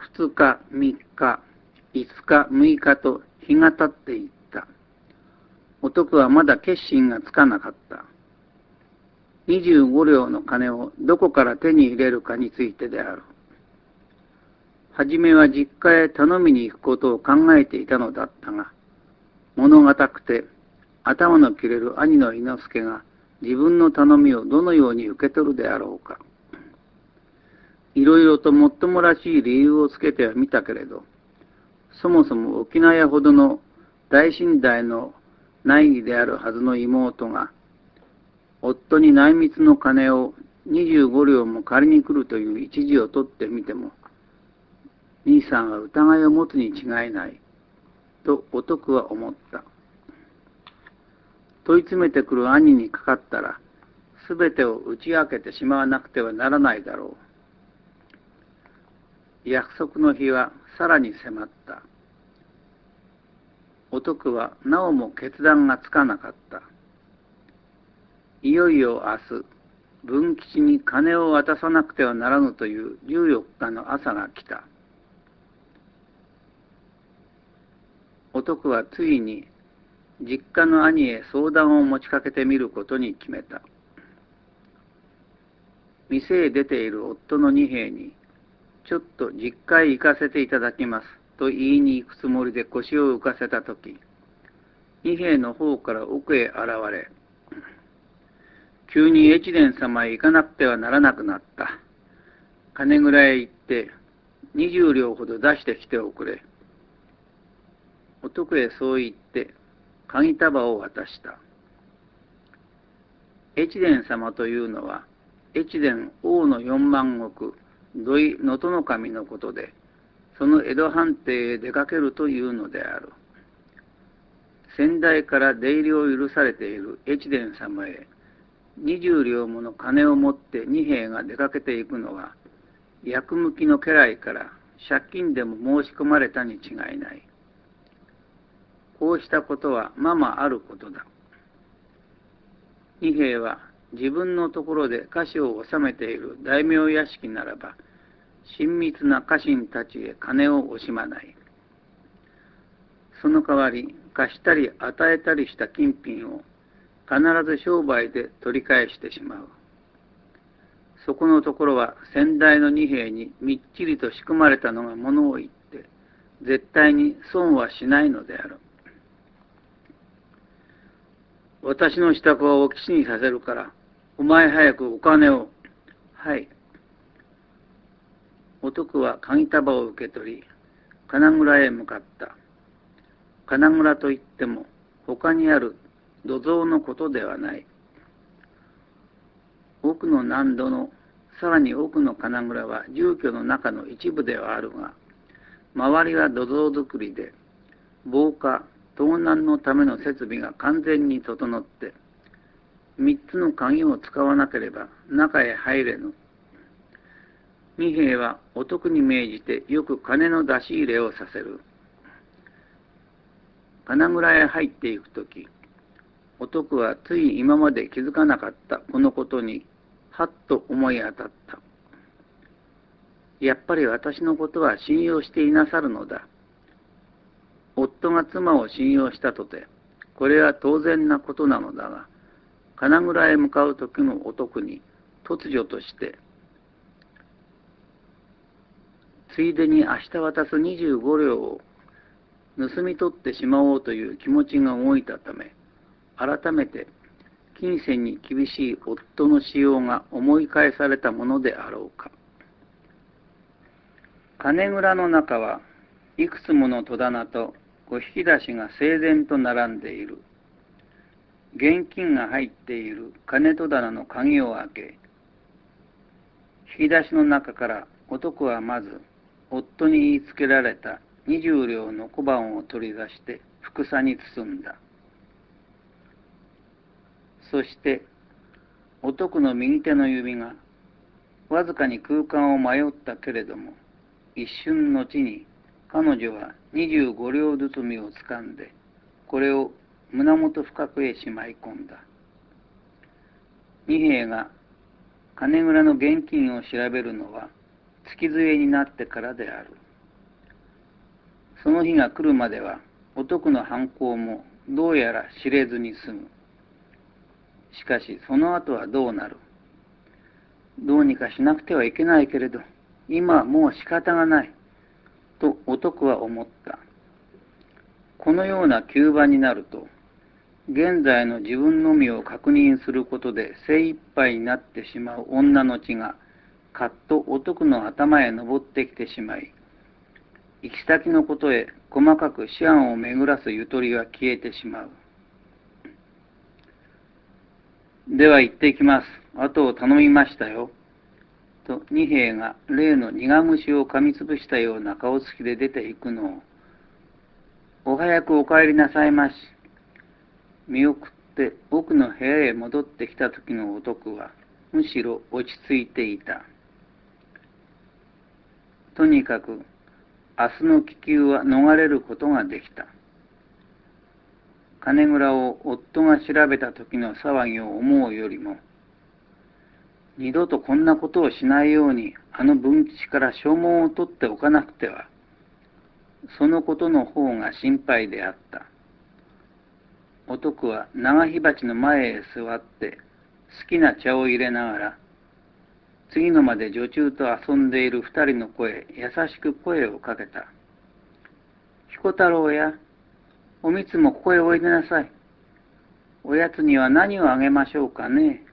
2日、3日、5日、6日と日が経っていった。男はまだ決心がつかなかった。25両の金をどこから手に入れるかについてである。はじめは実家へ頼みに行くことを考えていたのだったが、物堅くて頭の切れる兄の伊之助が自分の頼みをどのように受け取るであろうか。いろいろともっともらしい理由をつけてはみたけれど、そもそも沖縄屋ほどの大身代の内儀であるはずの妹が、夫に内密の金を25両も借りに来るという一時を取ってみても、兄さんは疑いを持つに違いない、と男は思った。問い詰めてくる兄にかかったら、すべてを打ち明けてしまわなくてはならないだろう。約束の日はさらに迫った。男はなおも決断がつかなかった。いよいよ明日、文吉に金を渡さなくてはならぬという14日の朝が来た。男はついに実家の兄へ相談を持ちかけてみることに決めた。店へ出ている夫の二兵に、ちょっと実家へ行かせていただきますと言いに行くつもりで腰を浮かせたとき、二兵の方から奥へ現れ、急に越前様へ行かなくてはならなくなった。金蔵へ行って20両ほど出してきておくれ。男へそう言って鍵束を渡した。越前様というのは、越前王の4万石、土井能登守のことで、その江戸藩邸へ出かけるというのである。先代から出入りを許されている越前様へ、20両もの金を持って二兵が出かけていくのは、役向きの家来から借金でも申し込まれたに違いない。こうしたことはままあることだ。二兵は自分のところで家臣を治めている大名屋敷ならば、親密な家臣たちへ金を惜しまない。その代わり、貸したり与えたりした金品を必ず商売で取り返してしまう。そこのところは先代の二兵にみっちりと仕組まれたのがものを言って、絶対に損はしないのである。私の支度はお岸にさせるから、お前早くお金を。はい。男は鍵束を受け取り、金蔵へ向かった。金蔵といっても、他にある土蔵のことではない。奥の南戸の、さらに奥の金蔵は住居の中の一部ではあるが、周りは土蔵造りで、防火、盗難のための設備が完全に整って、三つの鍵を使わなければ中へ入れぬ。二兵は男に命じてよく金の出し入れをさせる。金蔵へ入っていくとき、男はつい今まで気づかなかったこのことに、はっと思い当たった。やっぱり私のことは信用していなさるのだ。夫が妻を信用したとて、これは当然なことなのだが、金蔵へ向かう時の男に突如として、ついでに明日渡す25両を盗み取ってしまおうという気持ちが動いたため、改めて金銭に厳しい夫の使用が思い返されたものであろうか。金蔵の中はいくつもの戸棚と小引き出しが整然と並んでいる。現金が入っている金戸棚の鍵を開け、引き出しの中から男はまず夫に言いつけられた20両の小判を取り出してふくさに包んだ。そして男の右手の指がわずかに空間を迷ったけれども、一瞬のちに彼女は25両包みをつかんで、これを胸元深くへしまい込んだ。二兵が金蔵の現金を調べるのは月末になってからである。 その日が来るまでは、お徳の犯行もどうやら知れずに済む。しかし、その後はどうなる？どうにかしなくてはいけないけれど、今はもう仕方がない、とお徳は思った。このような急場になると、現在の自分のみを確認することで精一杯になってしまう女の血が、かっとお徳の頭へ登ってきてしまい、行き先のことへ細かく思案を巡らすゆとりは消えてしまう。では行ってきます。後を頼みましたよ。と二兵が例の苦虫を噛みつぶしたような顔つきで出て行くのを、お早くお帰りなさいまし。見送って奥の部屋へ戻ってきた時のお徳は、むしろ落ち着いていた。とにかく、明日の気球は逃れることができた。金蔵を夫が調べた時の騒ぎを思うよりも、二度とこんなことをしないようにあの文吉から証文を取っておかなくては、そのことの方が心配であった。お徳は長火鉢の前へ座って好きな茶を入れながら、次の間で女中と遊んでいる二人の子へ優しく声をかけた。彦太郎や、おみつもここへおいでなさい。おやつには何をあげましょうかね。